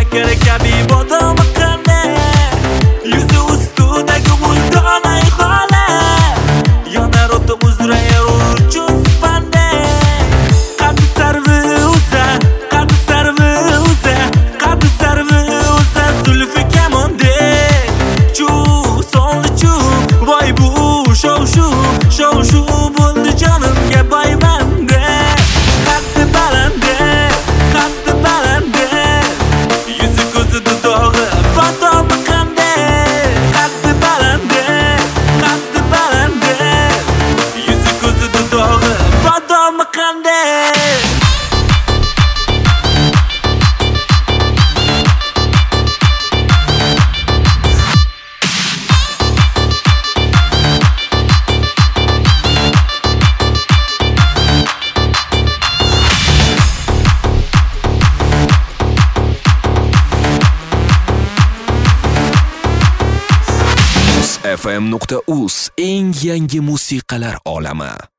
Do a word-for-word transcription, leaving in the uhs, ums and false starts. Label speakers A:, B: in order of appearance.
A: shakar kabi bodomi qanday, yuzi ustidagi buldonay xola, yonar o'ti uzrayar uchun spanday. Qad sarvi uza, qad sarvi uza, qad sarvi uza, zulfi kamondek. Chu sonli chu, voy bu shov shu, shov shu bo'ldi jonimga boymanda. Qaddi balanda, qaddi balanda, yuzi ko'zi dudog'i bodomi qanday. Qaddi balanda, qaddi balanda, yuzi ko'zi dudog'i bodomi qanday.
B: f m nuqta uz eng yangi musiqalar olami.